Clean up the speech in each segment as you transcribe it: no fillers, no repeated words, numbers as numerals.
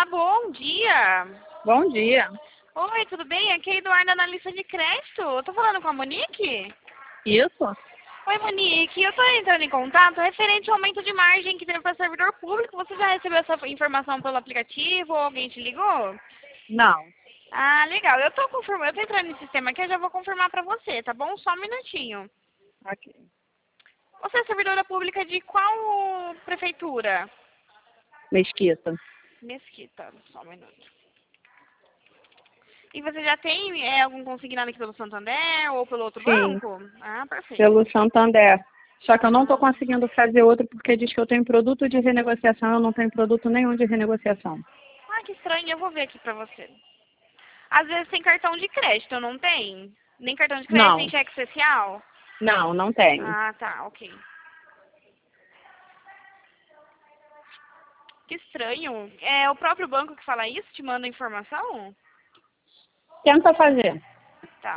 Olá, bom dia. Bom dia. Oi, tudo bem? Aqui é a Eduarda, analista de crédito. Eu tô falando com a Monique? Isso? Oi, Monique. Eu tô entrando em contato referente ao aumento de margem que teve para servidor público. Você já recebeu essa informação pelo aplicativo ou alguém te ligou? Não. Ah, legal. Eu tô confirmando, eu tô entrando no sistema aqui, eu já vou confirmar pra você, tá bom? Só um minutinho. Ok. Você é servidora pública de qual prefeitura? Mesquita. Mesquita, só um minuto. E você já tem algum consignado aqui pelo Santander ou pelo outro Sim, banco? Ah, perfeito. pelo Santander. Só que eu não estou Ah, conseguindo fazer outro porque diz que eu tenho produto de renegociação, eu não tenho produto nenhum de renegociação. que estranho, eu vou ver aqui pra você. Às vezes tem cartão de crédito, não tem? Nem cartão de crédito, nem Não, cheque especial? não tenho. Ah, tá, ok. Que estranho. É o próprio banco que fala isso? Te manda informação? Tenta fazer. Tá.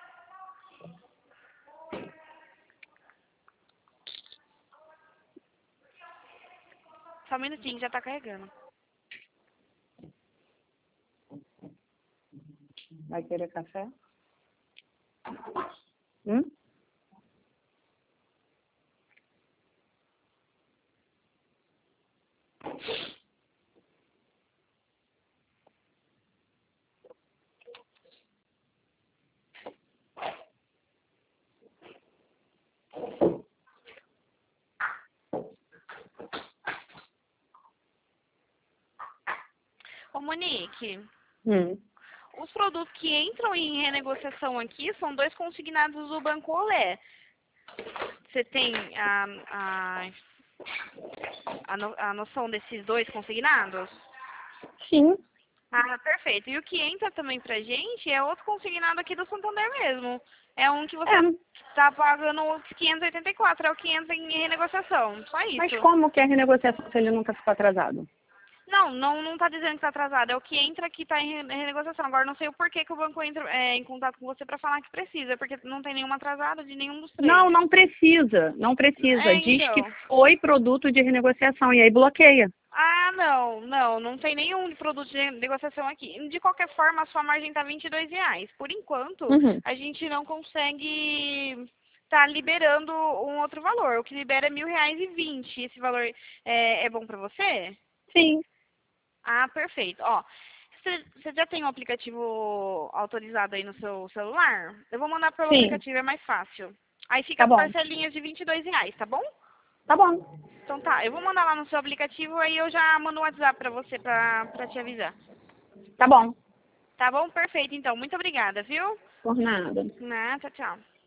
Só um minutinho, já tá carregando. Vai querer café? Hum? Ô, Monique, Hum. os produtos que entram em renegociação aqui são dois consignados do Banco Olé. Você tem a noção desses dois consignados? Sim. Ah, perfeito. E o que entra também pra gente é outro consignado aqui do Santander mesmo. É um que você É. tá pagando 584, é o que entra em renegociação. Só Mas isso. como que é a renegociação se ele nunca ficou atrasado? Não tá dizendo que tá atrasado. É o que entra que tá em renegociação. Agora não sei o porquê que o banco entra em contato com você pra falar que precisa, porque não tem nenhuma atrasada de nenhum dos três. Não, não precisa. Não precisa. É, Diz que então. foi produto de renegociação e aí bloqueia. Ah, não tem nenhum produto de negociação aqui. De qualquer forma, a sua margem tá R$ 22. Por enquanto, Uhum. a gente não consegue tá liberando um outro valor. O que libera é R$ 1.000,20. Esse valor é bom pra você? Sim. Ah, perfeito. Ó, você já tem um aplicativo autorizado aí no seu celular? Eu vou mandar pelo Sim. aplicativo, é mais fácil. Aí fica Tá as bom. parcelinhas de R$ 22, tá bom? Tá bom. Então tá, eu vou mandar lá no seu aplicativo, aí eu já mando um WhatsApp pra você, pra te avisar. Tá bom. Tá bom? Perfeito, então. Muito obrigada, viu? Por nada. Tchau, tchau.